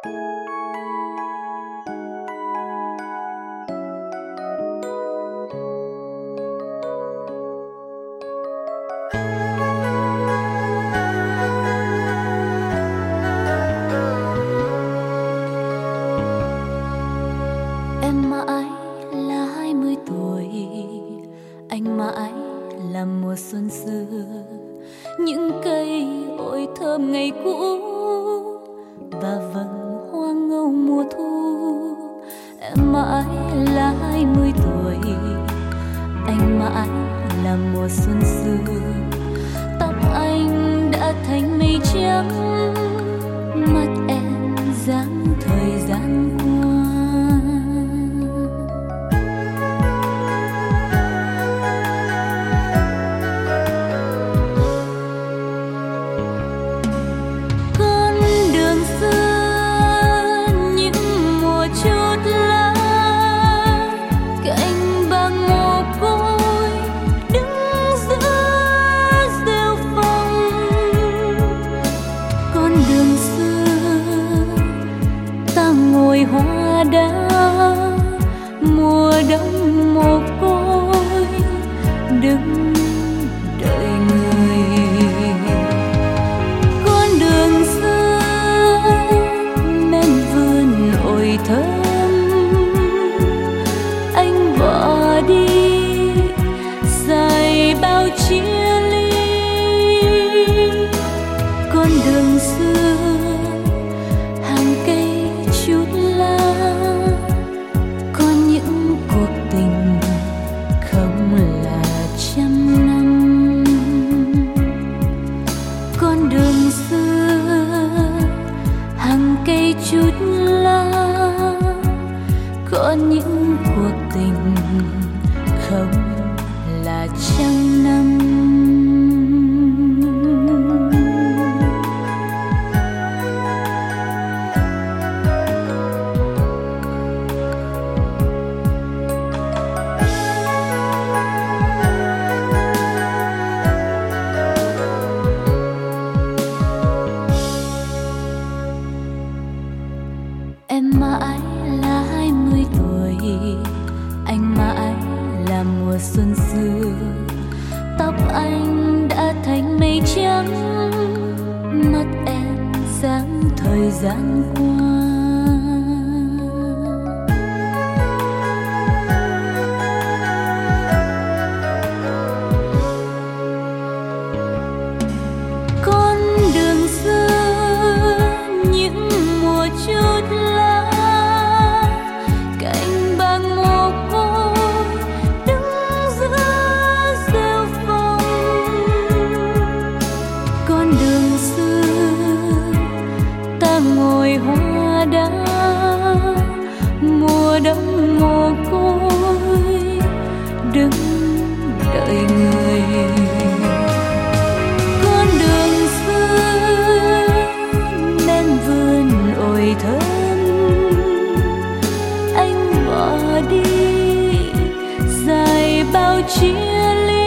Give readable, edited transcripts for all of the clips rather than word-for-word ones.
Em mãi là 20 tuổi, anh mãi là mùa xuân xưa. Những cây ổi thơm ngày cũ và vầng hoa ngâu mùa thu. Em mãi là 20 tuổi, anh mãi là mùa xuân xưa. Tóc anh đã thành mây trắng, mắt em dáng thời gian qua. Con đường xưa những mùa chốt lá, cành bằng mồ côi đứng giữa rêu phong. Con đường xưa ta ngồi hoa đá, mùa đông mồ côi đứng đợi người. Con đường xưa men vườn ổi thơm, anh bỏ đi dài bao chia ly. Con đường xưa hàng cây chút lá, có những cuộc tình không là trăm năm. Con đường xưa hàng cây chút lá, có những cuộc tình không là trăm năm. Em mãi là 20 tuổi, anh mãi là mùa xuân xưa. Tóc anh đã thành mây trắng, mắt em dáng thời gian qua. Con đường xưa những mùa chốt lá, cành bằng mồ côi đứng giữa rêu phong. Con đường xưa ta ngồi hoa đá, mùa đông mồ côi đứng đợi người. Con đường xưa men vườn ổi thơm, anh bỏ đi dài bao chia ly.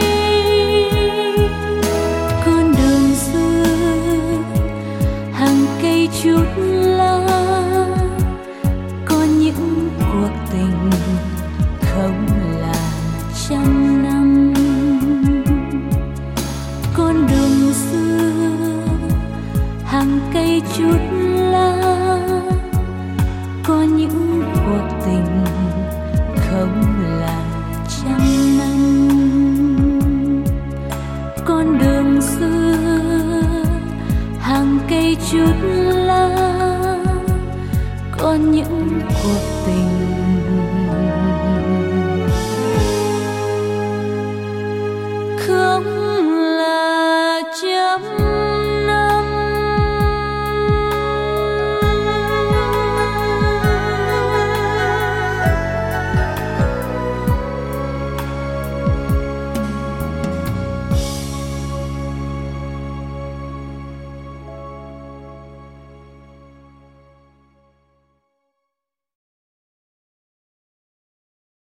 Con đường xưa hàng cây chút lá, có những cuộc tình không là trăm năm. Con đường xưa hàng cây chút lá, có những cuộc tình không là trăm năm. Con đường xưa hàng cây chút lá, có những cuộc tình